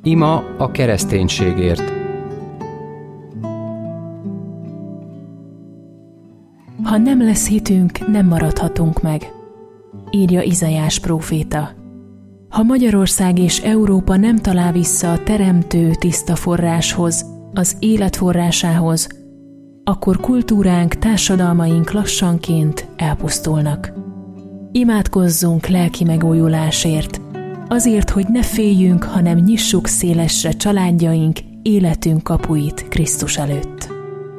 Ima a kereszténységért. Ha nem lesz hitünk, nem maradhatunk meg, írja Izaiás próféta. Ha Magyarország és Európa nem talál vissza a teremtő tiszta forráshoz, az élet forrásához, akkor kultúránk, társadalmaink lassanként elpusztulnak. Imádkozzunk lelki megújulásért, azért, hogy ne féljünk, hanem nyissuk szélesre családjaink, életünk kapuit Krisztus előtt.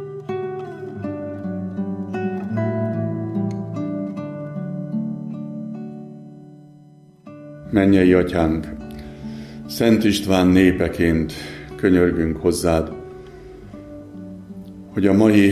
Mennyei Atyánk, Szent István népeként könyörgünk hozzád, hogy a mai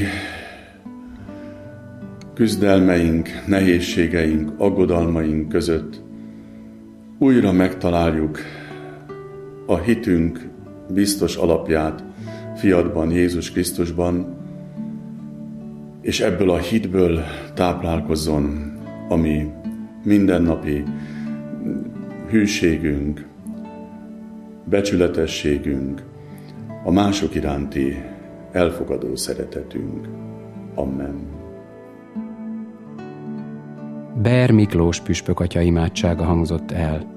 küzdelmeink, nehézségeink, aggodalmaink között újra megtaláljuk a hitünk biztos alapját fiadban, Jézus Krisztusban, és ebből a hitből táplálkozzon a mi mindennapi hűségünk, becsületességünk, a mások iránti elfogadó szeretetünk. Amen. Ber Miklós püspök atya imádsága hangzott el.